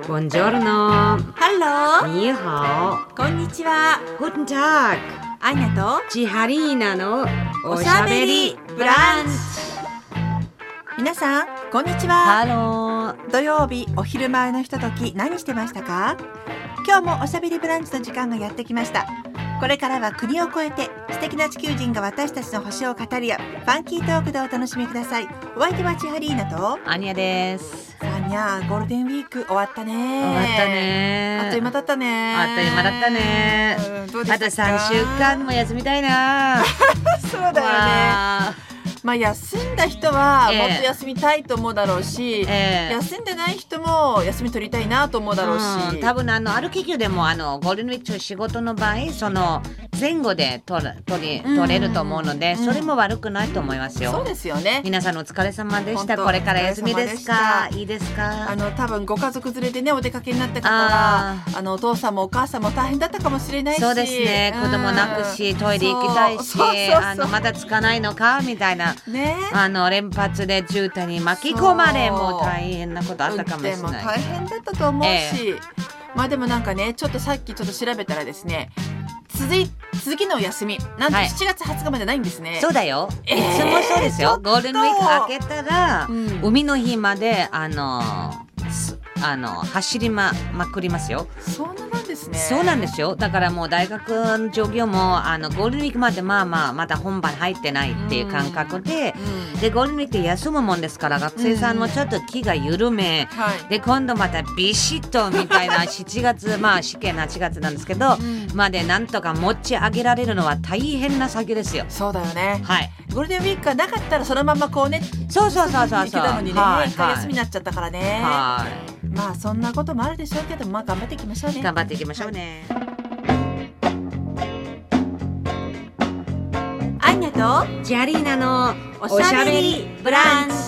Buongiorno. Hello. Ni hao. こんにちは。 Guten Tag. アニャとチハリーナのおしゃべりブランチ。皆さんこんにちは。 Hello. 土曜日お昼前のひととき何してましたか？今日もおしゃべりブランチの時間がやってきました。これからは国を越えて素敵な地球人が私たちの星を語り合うファンキートークでお楽しみください。お相手はチハリーナとアニャです。 さあにゃー、ゴールデンウィーク終わったね。 終わったね。 あっという間だったね。 あっという間だったね。 どうでしたか？ あと3週間も休みたいな。 そうだよね。まあ休んだ人はもっと休みたいと思うだろうし、休んでない人も休み取りたいなと思うだろうし、 多分ある企業でもゴールデンウィーク仕事の場合その前後で取れると思うので、それも悪くないと思いますよ。 そうですよね。 皆さんお疲れ様でした。これから休みですか？いいですか？ 多分ご家族連れでねお出かけになった方はお父さんもお母さんも大変だったかもしれないし、 そうですね。子供泣くしトイレ行きたいし、まだつかないのかみたいな、ね、連発で渋滞に巻き込まれもう大変なことあったかもしれない。 運転も大変だったと思うし、まあでもなんかねちょっとさっき調べたらですね、続きのお休みなんと7月20日までないんですね。 そうだよ。いつもそうですよ。ゴールデンウィーク明けたら、海の日まで走りまくりますよ。 そうなんですね。 そうなんですよ。だからもう大学の授業もゴールデンウィークまでまだ本番入ってないっていう感覚で、でゴールデンウィークって休むもんですから学生さんもちょっと気が緩め、で今度またビシッとみたいな7月試験8月なんですけど、までなんとか持ち上げられるのは大変な作業ですよ。 そうだよね。 はい。 ゴールデンウィークがなかったらそのままこうね、 そう行けたのにね、一回休みになっちゃったからね。まあそんなこともあるでしょうけど、頑張っていきましょうね。 頑張っていきましょうね。 アンニャとジャリーナのおしゃべりブランチ。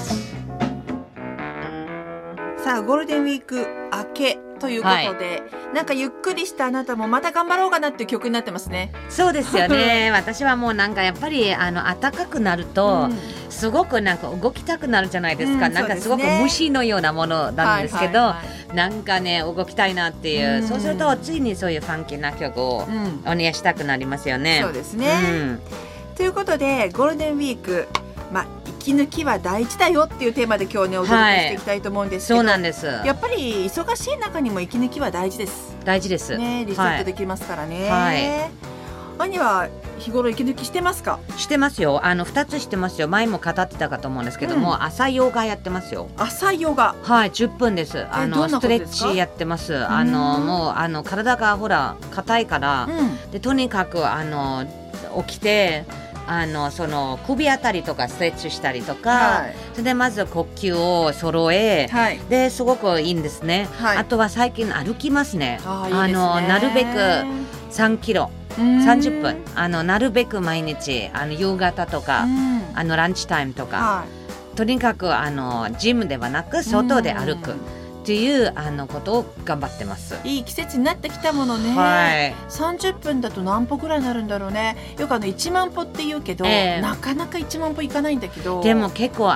さあゴールデンウィーク明けということで、なんかゆっくりしたあなたもまた頑張ろうかなっていう曲になってますね。 そうですよね。私はもうなんかやっぱり暖かくなると、すごくなんか動きたくなるじゃないですか。なんかすごく虫のようなものなんですけど、なんかね動きたいなっていう、そうするとついにそういうファンキーな曲をお願いしたくなりますよね。 そうですね。ということでゴールデンウィーク、息抜きは大事だよっていうテーマで今日ねお届けしていきたいと思うんですけど、 そうなんです。 やっぱり忙しい中にも息抜きは大事です。 大事ですね。リセットできますからね。兄は日頃息抜きしてますか？ してますよ。2つしてますよ。前も語ってたかと思うんですけども、朝ヨガやってますよ。 朝ヨガ。 はい、10分です。ストレッチやってます。もう体がほら硬いから、でとにかく起きてその首あたりとかストレッチしたりとか、それでまず呼吸を揃え、ですごくいいんですね。あとは最近歩きますね。なるべく3キロ30分なるべく毎日夕方とかランチタイムとか、とにかくジムではなく外で歩くっていうことを頑張ってます。 いい季節になってきたものね。30分だと何歩ぐらいになるんだろうね。よく1万歩って言うけど、なかなか1万歩いかないんだけど、 でも結構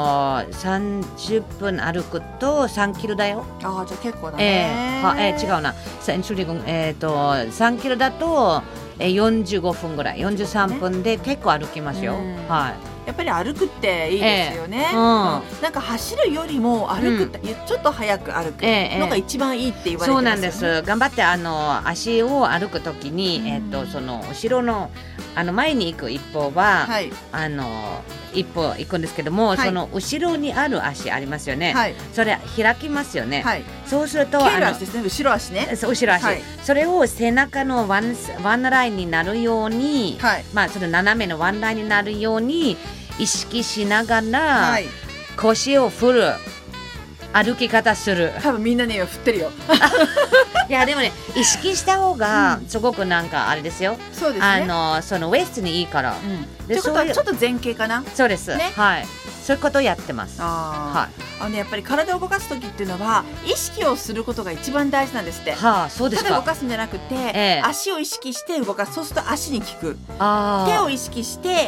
30分歩くと3キロだよ。 じゃあ結構だね。 違うな。3キロだと45分ぐらい43分で結構歩きますよ。 やっぱり歩くっていいですよね。なんか走るよりも歩くって、ちょっと早く歩くのが一番いいって言われてますよね。 そうなんです。頑張って足を歩くときに、その後ろの前に行く一歩は、一歩行くんですけども、その後ろにある足ありますよね。それ開きますよね。そうすると蹴る足ですね。後ろ足ね。 後ろ足、それを背中のワンラインになるように、その斜めのワンラインになるように意識しながら、腰を振る歩き方する。 多分みんなね振ってるよ。 いやでもね意識した方がすごくなんかあれですよ。 そうですね。 そのウエストにいいから。 ということはちょっと前傾かな。 そうです。はい。そういうことをやってます。 やっぱり体を動かす時っていうのは意識をすることが一番大事なんですって。 そうですか。 ただ動かすんじゃなくて、足を意識して動かす。そうすると足に効く。手を意識して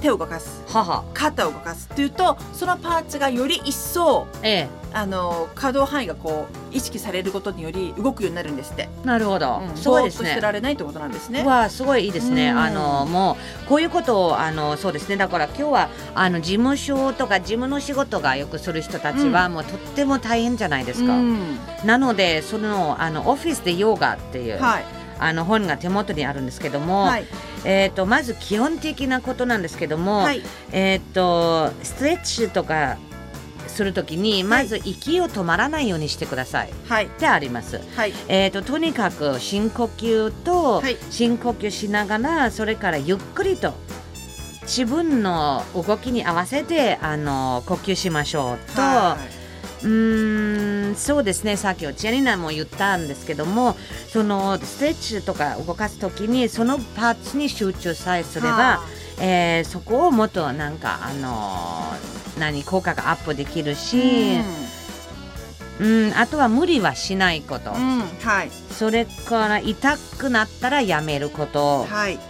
手を動かす、肩を動かすっていうと、そのパーツがより一層、可動範囲がこう意識されることにより動くようになるんですって。 なるほど、 すごいですね。ぼーっとしてられないってことなんですね。 わあ、すごいいいですね。もうこういうことをそうですね。だから今日は事務所とか事務の仕事がよくする人たちはもうとっても大変じゃないですか。なのでそのオフィスでヨガっていう、本が手元にあるんですけども、まず基本的なことなんですけども、ストレッチとかするときにまず息を止まらないようにしてください、ってあります、とにかく深呼吸と、深呼吸しながら、それからゆっくりと自分の動きに合わせて呼吸しましょうと、そうですね、さっきジェニナも言ったんですけども、そのストレッチとか動かすときにそのパーツに集中さえすれば、そこをもっとなんか効果がアップできるし、あとは無理はしないこと、それから痛くなったらやめること、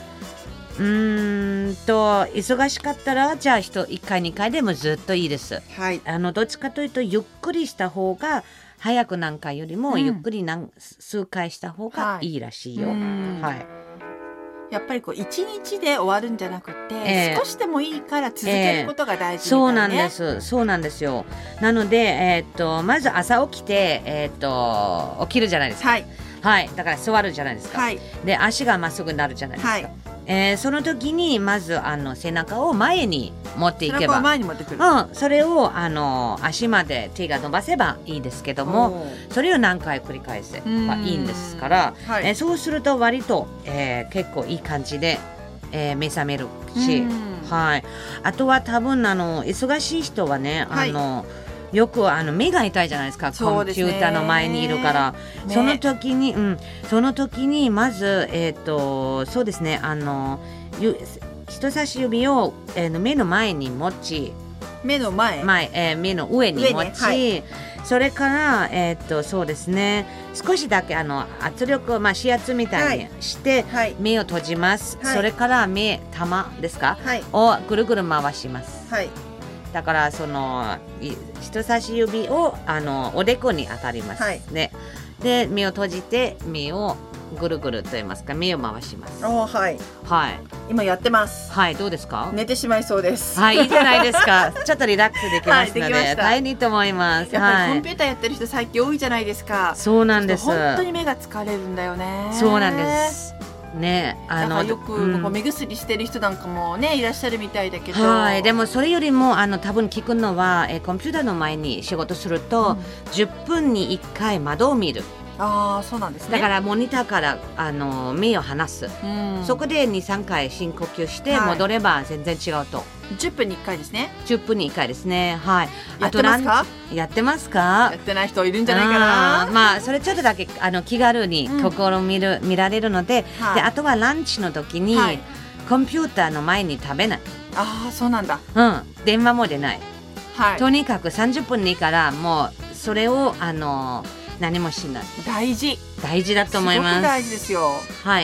忙しかったらじゃあ1回2回でもずっといいです、どっちかというとゆっくりした方が、早く何回よりもゆっくり数回した方がいいらしいよ、 やっぱりこう1日で終わるんじゃなくて、少しでもいいから続けることが大事みたいね。そうなんです、 そうなんですよ。なので、まず朝起きて、起きるじゃないですか、だから座るじゃないですか、で足がまっすぐになるじゃないですか、その時にまず背中を前に持っていけば、それを足まで手が伸ばせばいいですけども、それを何回繰り返せばいいんですから、そうすると割と、結構いい感じで、目覚めるし、あとは多分忙しい人はね、よく目が痛いじゃないですか、コンピューターの前にいるから、その時にまずそうですね、人差し指を、目の前に持ち、 目の目の上に持ち、それからそうですね、少しだけ圧力、指圧みたいにして、目を閉じます、それから玉ですか、をぐるぐる回します、だからその人差し指をおでこに当たりますね、で目を閉じて目をぐるぐると言いますか、目を回します。 今やってます。 どうですか？ 寝てしまいそうです。 いいじゃないですか。ちょっとリラックスできますので、大変いいと思います。 やっぱりコンピューターやってる人最近多いじゃないですか。 そうなんです。 本当に目が疲れるんだよね。 そうなんですね。 よく目薬してる人なんかもね、いらっしゃるみたいだけど、 でもそれよりも多分聞くのは、コンピューターの前に仕事すると、10分に1回窓を見る。 そうなんですね。 だからモニターから目を離す、そこで 2,3 回深呼吸して戻れば全然違うと。 10分に1回ですね。 10分に1回ですね。 やってますか？ やってますか？ やってない人いるんじゃないかな。それちょっとだけ気軽に心見られるので、であとはランチの時に、コンピューターの前に食べない。 そうなんだ。 電話も出ない。とにかく30分でいいから、もうそれを何もしない。大事だと思います。 すごく大事ですよ。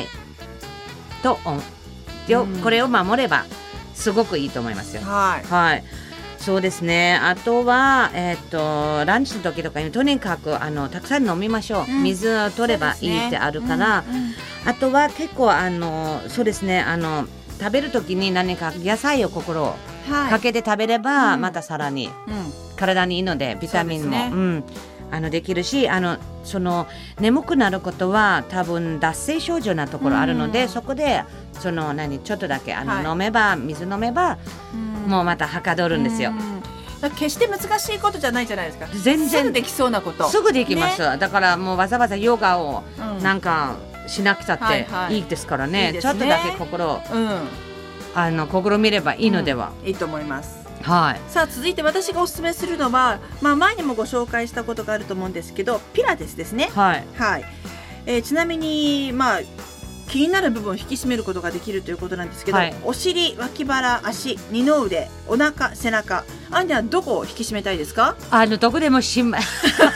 これを守ればすごくいいと思いますよ。そうですね。あとはランチの時とかにとにかくたくさん飲みましょう。水を取ればいいってあるから、あとは結構そうですね、食べる時に何か野菜を心かけて食べれば、またさらに体にいいので、ビタミンもできるし、その眠くなることは多分脱水症状なところあるので、そこでちょっとだけ水飲めば、もうまたはかどるんですよ。 決して難しいことじゃないじゃないですか。 全然すぐできそうなこと。 すぐできます、だからもうわざわざヨガをなんかしなくたっていいですからね。ちょっとだけ心見ればいいのでは。 いいと思います。さあ続いて私がおすすめするのは、前にもご紹介したことがあると思うんですけど、ピラティスですね。ちなみに気になる部分を引き締めることができるということなんですけど、お尻、脇腹、足、二の腕、お腹、背中、アンディはどこを引き締めたいですか？ どこでも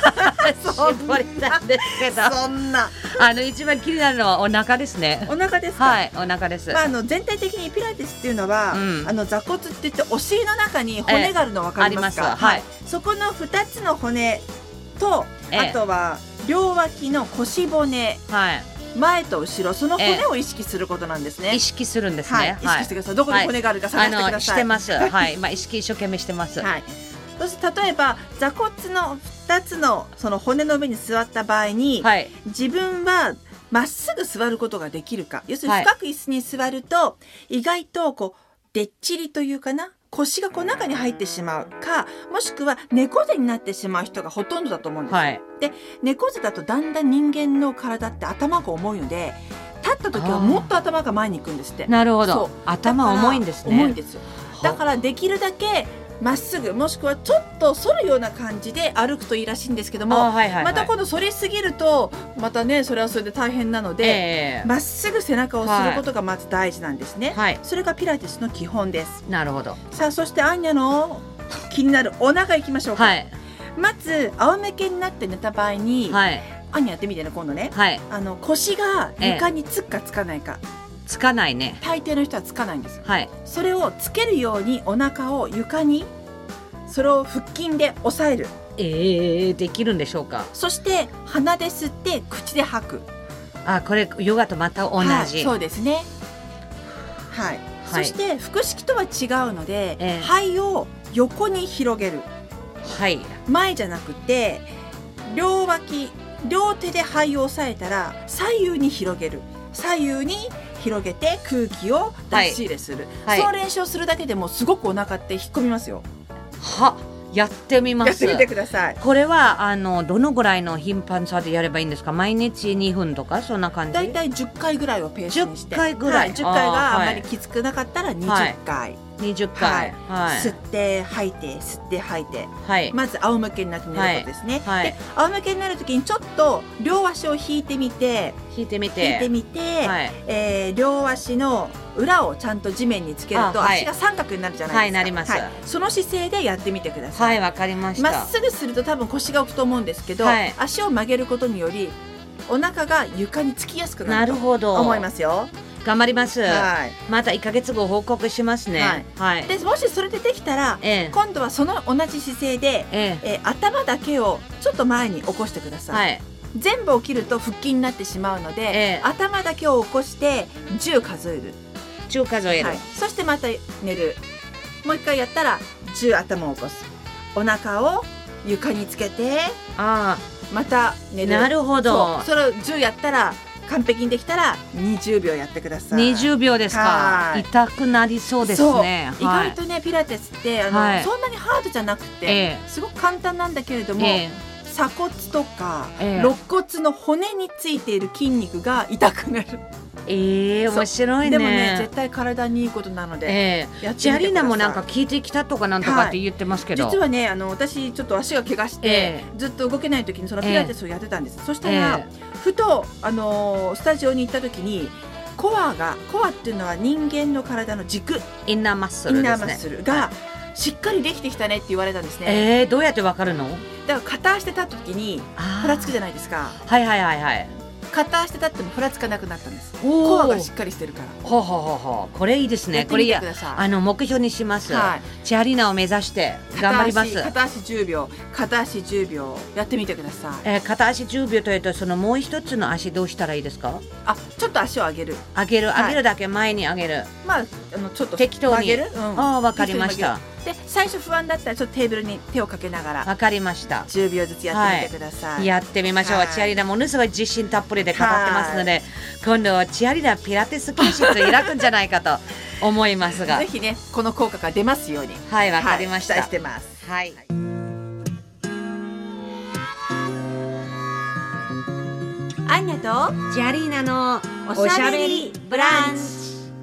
絞りなんですけど、 そんな一番気になるのはお腹ですね。 お腹ですか？ はい、お腹です。 全体的にピラティスっていうのは、座骨って言ってお尻の中に骨があるの分かりますか？ はい、 そこの2つの骨と、あとは両脇の腰骨、はい、前と後ろ、その骨を意識することなんですね。 意識するんですね。 意識してください。どこに骨があるか探してください。 してます。はい、意識一生懸命してます。 はい。そして例えば座骨の2つのその骨の上に座った場合に、自分はまっすぐ座ることができるか、要するに深く椅子に座ると、意外とこうでっちりというかな、腰がこう中に入ってしまうか、もしくは猫背になってしまう人がほとんどだと思うんです。で、猫背だとだんだん人間の体って頭が重いので、立った時はもっと頭が前に行くんですって。 なるほど。頭重いんですね。 重いんですよ。だからできるだけまっすぐ、もしくはちょっと反るような感じで歩くといいらしいんですけども、また今度反りすぎるとまたね、それはそれで大変なので、まっすぐ背中をすることがまず大事なんですね。それがピラティスの基本です。 なるほど。 さあ、そしてアンニャの気になるお腹いきましょうか。まず仰向けになって寝た場合に、アンニャやってみてね、今度ね、腰が床につくかつかないか。 つかないね。 大抵の人はつかないんです。それをつけるようにお腹を床に、それを腹筋で押さえる。 できるんでしょうか？ そして鼻で吸って口で吐く。 これヨガとまた同じ。 そうですね。そして腹式とは違うので、肺を横に広げる。前じゃなくて両脇、両手で肺を押さえたら左右に広げる。左右に広げて空気を出し入れする、その練習をするだけでもすごくお腹って引っ込みますよ。 やってみます。 やってみてください。 これはどのぐらいの頻繁さでやればいいんですか？毎日2分とかそんな感じ？だいたい 10回ぐらいをペースにして、 10回ぐらい、 10回があまりきつくなかったら20回、 20回、 吸って吐いて吸って吐いて、まず仰向けになって寝ることですね。で、仰向けになるときにちょっと両足を引いてみて、両足の裏をちゃんと地面につけると足が三角になるじゃないですか。 なります。 その姿勢でやってみてください。 わかりました。 まっすぐすると多分腰が浮くと思うんですけど、足を曲げることによりお腹が床につきやすくなると思いますよ。 頑張ります。また1ヶ月後報告しますね。 で、もしそれでできたら、今度はその同じ姿勢で、頭だけをちょっと前に起こしてください。全部起きると腹筋になってしまうので、頭だけを起こして10数える。 10数える。 そしてまた寝る。もう一回やったら10頭を起こす。お腹を床につけて、また寝る。 なるほど。 それを10やったら完璧にできたら20秒やってください。 20秒ですか？痛くなりそうですね。 意外とね、ピラティスってそんなにハードじゃなくて、すごく簡単なんだけれども、鎖骨とか肋骨の骨についている筋肉が痛くなる。 面白いね。 でもね、絶対体にいいことなので、 ジャリーナもなんか聞いてきたとかなんとかって言ってますけど、 実はね、私ちょっと足が怪我して、ずっと動けない時にそのピラティスをやってたんです。そしたらふとスタジオに行った時に、コアっていうのは人間の体の軸、 インナーマッスルですね。 インナーマッスルがしっかりできてきたねって言われたんですね。 どうやってわかるの？ だから片足で立った時にふらつくじゃないですか。片足で立ってもふらつかなくなったんです。コアがしっかりしてるから。 これいいですね。これ目標にします。チャリナを目指して頑張ります。 片足10秒、片足10秒やってみてください。 片足10秒というと、そのもう一つの足どうしたらいいですか？ ちょっと足を上げる。 上げるだけ前に上げる。 ちょっと適当に上げる。 わかりました。 で、最初不安だったらちょっとテーブルに手をかけながら、 わかりました。 10秒ずつやってみてください。 やってみましょう。チアリーナものすごい自信たっぷりで語ってますので、今度はチアリーナピラティス教室開くんじゃないかと思いますが、 ぜひね、この効果が出ますように。 わかりました。 期待してます。アンニャとチアリーナのおしゃべりブランチ。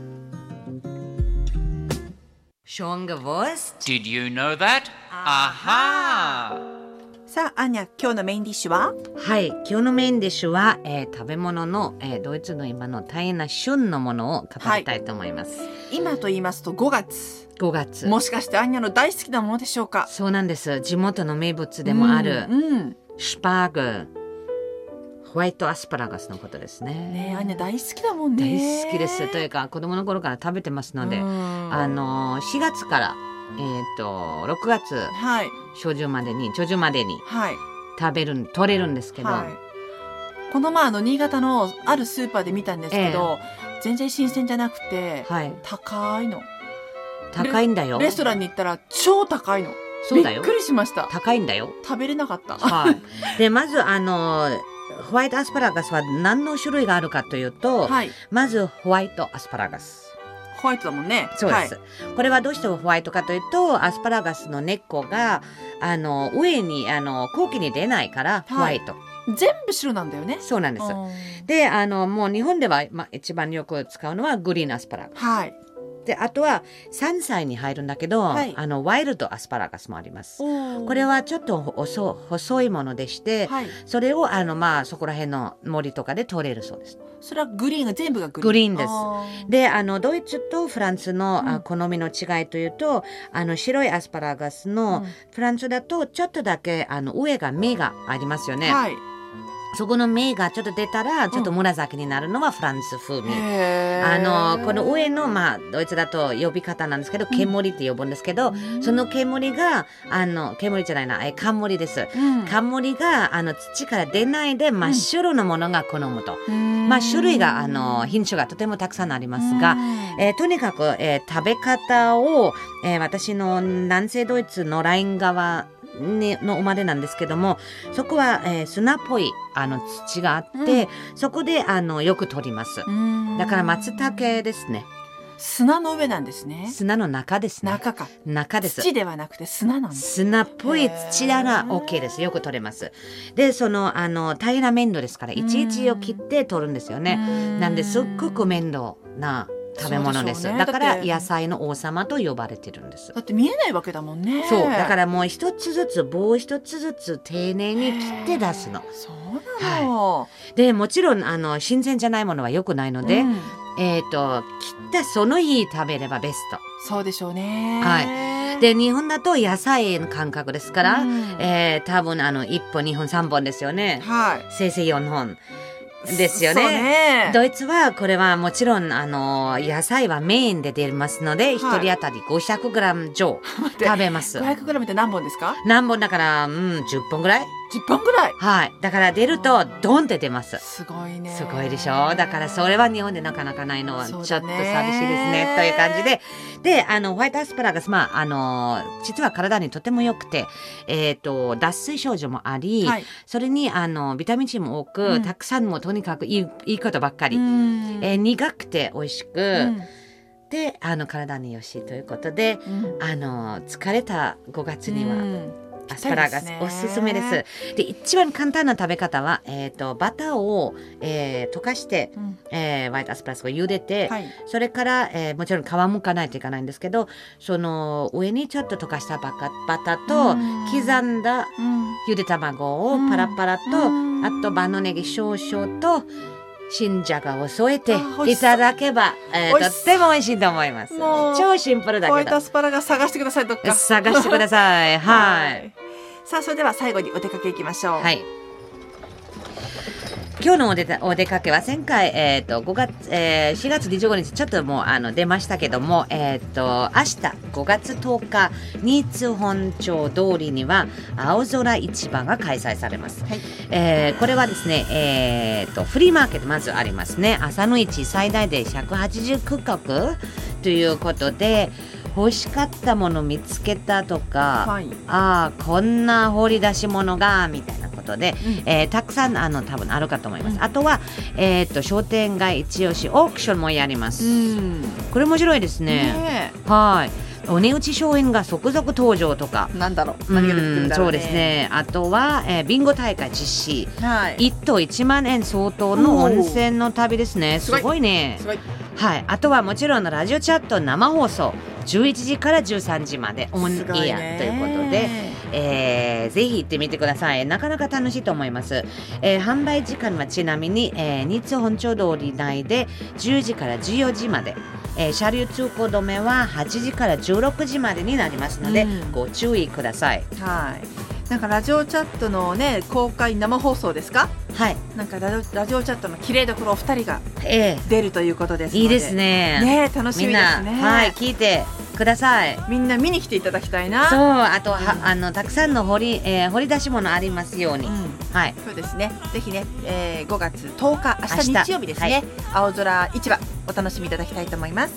Schön gewusst? Did you know that? Aha! さあ、アンニャ、今日のメインディッシュは？ 今日のメインディッシュは、食べ物の、ドイツの今の大変な旬のものを語りたいと思います。 今と言いますと5月。もしかしてアンニャの大好きなものでしょうか？ そうなんです。地元の名物でもある、 シュパーグ、ホワイトアスパラガスのことですね。 ねえ、アンニャ大好きだもんね。 大好きです。というか子供の頃から食べてますので、4月から6月初旬までに取れるんですけど、 この新潟のあるスーパーで見たんですけど、全然新鮮じゃなくて、高いの。 高いんだよ。 レストランに行ったら超高いの。 そうだよ。 びっくりしました。 高いんだよ。 食べれなかった。 でまずホワイトアスパラガスは何の種類があるかというと、まずホワイトアスパラガス。 ホワイトだもんね。 そうです、これはどうしてホワイトかというと、アスパラガスの根っこが上に後期に出ないからホワイト、 全部白なんだよね。 そうなんです。でもう日本では、一番よく使うのはグリーンアスパラガス、であとは山菜に入るんだけど、ワイルドアスパラガスもあります。これはちょっと細いものでして、それをそこら辺の森とかで取れるそうです。 それはグリーンが全部がグリーンです。でドイツとフランスの、好みの違いというと、白いアスパラガスの、フランスだとちょっとだけ上が芽がありますよね。そこの芽がちょっと出たらちょっと紫になるのはフランス風味。この上のドイツだと呼び方なんですけど、煙って呼ぶんですけど、その煙が煙じゃないな、冠です。冠が土から出ないで真っ白のものが好むと。種類が品種がとてもたくさんありますが、とにかく、食べ方を、私の南西ドイツのライン側の生まれなんですけども、そこは、砂っぽい土があって、そこでよく取ります。だから松茸ですね。 砂の上なんですね。 砂の中ですね。中です。 土ではなくて砂なんです。 砂っぽい土なら OK です。よく取れます。で平ら面倒ですから、いちいちを切って取るんですよね。なんですっごく面倒な食べ物です。だから野菜の王様と呼ばれてるんです。 だって見えないわけだもんね。 そうだからもう一つずつ棒一つずつ丁寧に切って出すの。 そうなの、 でもちろん新鮮じゃないものは良くないので、切ったその日食べればベスト。 そうでしょうね。 で日本だと野菜の感覚ですから、多分1本2本3本ですよね。せいぜい4本ですよね。ドイツはこれはもちろん野菜はメインで出ますので、1人当たり 500g 上食べます。 500g って何本ですか？ 何本だから10本ぐらい。 10本ぐらい。 だから出るとドンって出ます。 すごいね。 すごいでしょ。だからそれは日本でなかなかないのはちょっと寂しいですねという感じで、ホワイトアスパラガス実は体にとても良くて、脱水症状もあり、それにビタミン C も多く、たくさんもとにかくいいことばっかり、苦くて美味しく、で体によしということで、疲れた5月にはアスパラガスおすすめです。で一番簡単な食べ方は、バターを、溶かして、ホワイトアスパラガスを茹でて、それから、もちろん皮むかないといけないんですけど、その上にちょっと溶かしたバターと、刻んだゆで卵をパラパラと、あと万能ネギ少々と新じゃがを添えていただけば、とっても美味しいと思います。超シンプルだけど。 ホワイトアスパラガス探してください。どっか探してください。 さあそれでは最後にお出かけいきましょう。 今日のお出かけは前回、4月25日ちょっともう出ましたけども、明日5月10日新津本町通りには青空市場が開催されます。これはですね、フリーマーケットまずありますね。朝の市最大で180区画ということで、欲しかったもの見つけたとか、こんな掘り出し物がみたいなことで、たくさん多分あるかと思います。あとは、商店街一押しオークションもやります。これ面白いですね。お値打ち商品が続々登場とか、 なんだろう、何が出てくるんだろうね。 そうですね。あとは、ビンゴ大会実施、1等1万円相当の温泉の旅ですね。すごいね。あとはもちろんラジオチャット生放送11時から13時までオンエアということで、ぜひ行ってみてください。なかなか楽しいと思います。販売時間はちなみに、新津本町通り内で10時から14時まで、車両通行止めは8時から16時までになりますので、ご注意ください。 なんかラジオチャットのね公開生放送ですか。 はい。 なんかラジオチャットの綺麗どころお二人が出るということですので、 いいですね。 ね、楽しみですね。 みんな、はい、聞いてください。 みんな見に来ていただきたいな。 そう、あとは、たくさんの掘り出し物ありますように。はい。 そうですね。ぜひね、5月10日、明日日曜日ですね。青空市場お楽しみいただきたいと思います。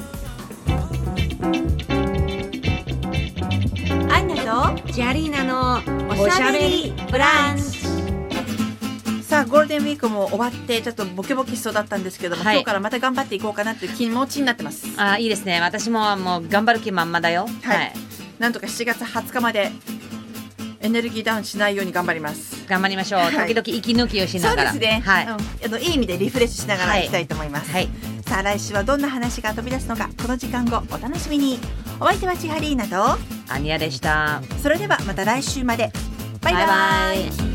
アイナとジャリーナのおしゃべりブランチ。さあゴールデンウィークも終わってちょっとボケボケしそうだったんですけども、今日からまた頑張っていこうかなっていう気持ちになってます。 いいですね。私ももう頑張る気満々だよ。はい。 なんとか7月20日までエネルギーダウンしないように頑張ります。 頑張りましょう。時々息抜きをしながら。 そうですね。はい。いい意味でリフレッシュしながらいきたいと思います。はい。さあ来週はどんな話が飛び出すのか、この時間後お楽しみに。お相手は千ハリーナとアニヤでした。 それではまた来週まで。バイバイ。